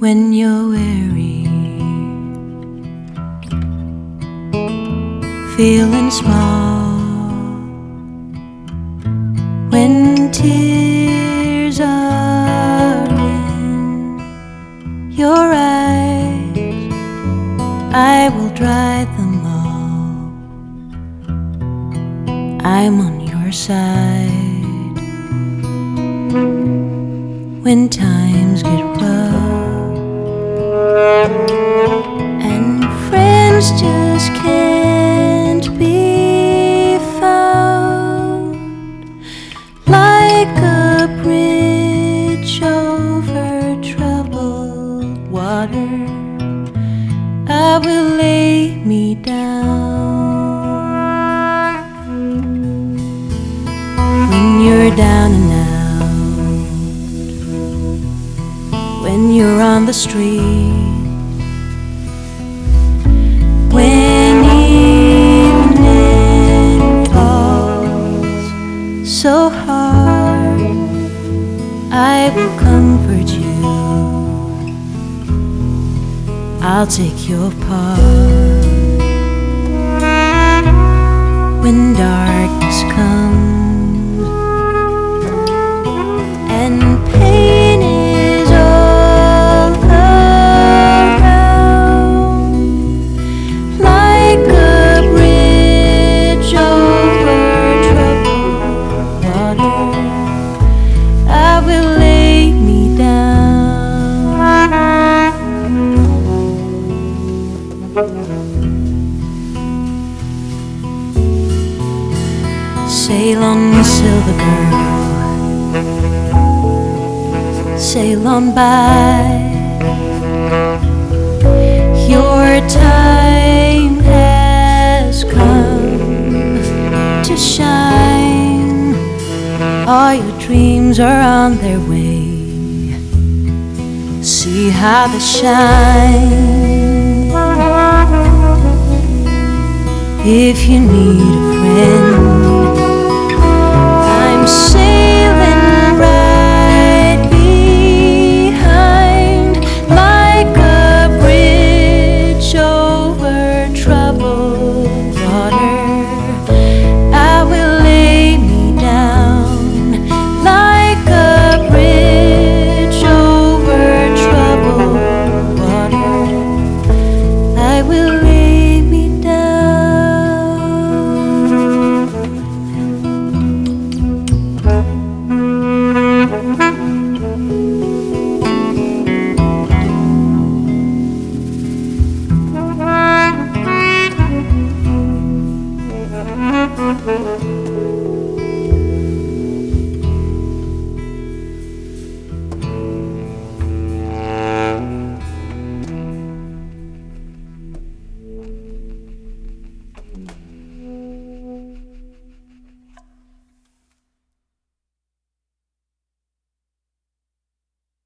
when you're weary, feeling small, when tears are in your eyes, I will dry them all. I'm on your side when times get rough and friends just can't be found. Like a bridge over troubled water, I will lay me down. When you're down and out, when you're on the street, when evening falls so hard, I will comfort you. I'll take your part. When darkness comes and pain is all around, like a bridge over troubled water, I will lay me down. Sail on, silver girl, sail on by. Your time has come to shine. All your dreams are on their way. See how they shine. If you need a friend,